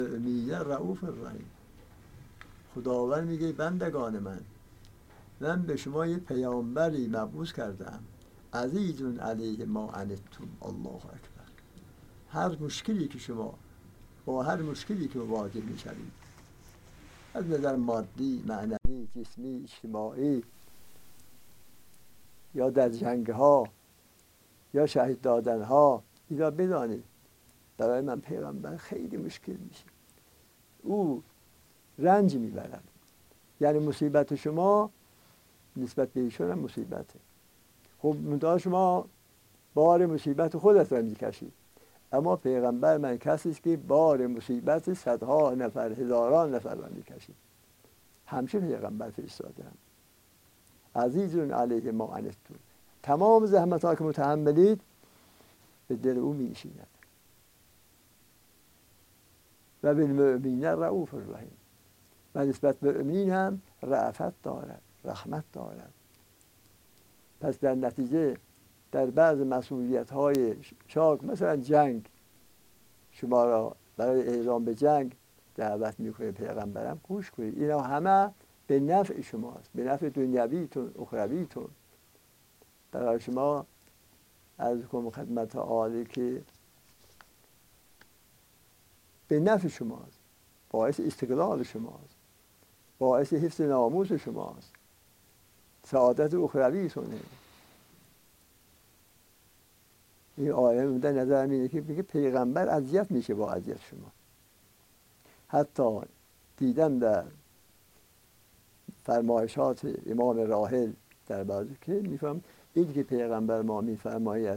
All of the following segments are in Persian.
میگه رؤوف الرحیم. خداوند میگه بندگان من به شما یه پیامبری مبعوث کردم، عزیز علیه ما عنتم. الله اکبر. هر مشکلی که شما با هر مشکلی که مواجه میشوید، از نظر مادی، معنوی، جسمی، اجتماعی، یا در جنگ ها یا شهید دادن ها، اینا بدانید برای من پیغمبر خیلی مشکل میشه. او رنج میبرد، یعنی مصیبت شما نسبت به ایشون هم مصیبته. خب منتها شما بار مصیبت خودت را میکشید، اما پیغمبر من کسی است که بار مصیبت صدها نفر، هزاران نفر را میکشید. همشه پیغمبر فرستادم. عزیز علیه ما عنتم. تمام زحمت ها که متحملید به دل او میشیند. و بالمؤمنین رؤوف الرحیم. و نسبت به مؤمنین هم رأفت دارد، رحمت دارد. پس در نتیجه در بعض مسئولیت های شاق، مثلا جنگ، شما را برای اعلام به جنگ دعوت میکنه پیغمبرم، گوش کنید. اینا همه به نفع شماست، به نفع دنیویتون، اخرویتون. برای شما از خدمت عالی که به نفع شماست، باعث استقلال شماست، باعث حفظ ناموس شماست، سعادت اخرویتونه. این آیه در نظر میاد که میگه پیغمبر اذیت میشه با اذیت شما. حتی دیدم در فرمایشات امام راحل در بعضی که میفهم این که پیغمبر ما میفرماید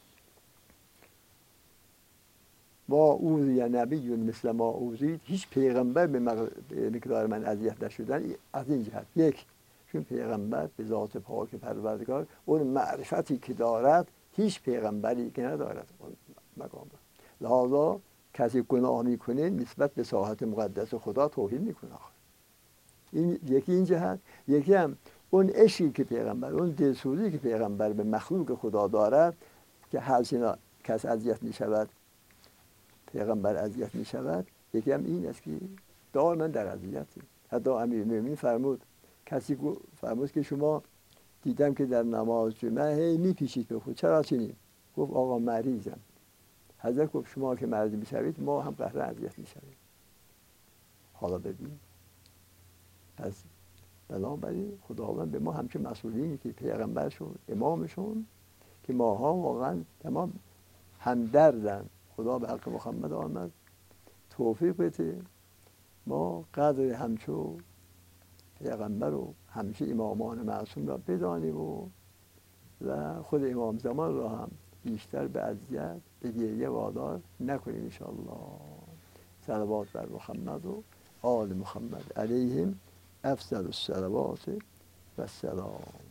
ما اوذی نبی مثل ما اوذید، هیچ پیغمبر به مقدار من اذیت نشدن. از این جهت، یک، چون پیغمبر به ذات پاک پروردگار اون معرفتی که دارد هیچ پیغمبری که ندارد اون مقام. لذا کسی گناه میکنه نسبت به ساحت مقدس خدا توهین میکنه. این یکی این جهت. یکی هم اون عشقی که پیغمبر، اون دلسوزی که پیغمبر به مخلوق خدا دارد که هر چیز کس اذیت میشود پیغمبر اذیت میشود. یکی هم این است که دائما در اذیتی. حتی امیرالمومنین فرمود، کسی فرمود که شما دیدم که در نماز جمعه هی میپیچید به خود، چرا چنین؟ گفت آقا مریضم. حضرت گفت شما که مریض میشوید ما هم قهر اذیت میشوید. حالا ببین، پس بنابراین خداوند به ما همچون مسئولینی که پیغمبرشون، امامشون، که ماها واقعا تمام همدردن. خدا به حق محمد آمد توفیق بده ما قدر همچو پیغمبر و همچو امامان معصوم را بدانیم و خود امام زمان را هم بیشتر به اذیت، به گریه وادار نکنیم انشاءالله. صلوات بر محمد و آل محمد علیهم افضل الصلوات و السلام.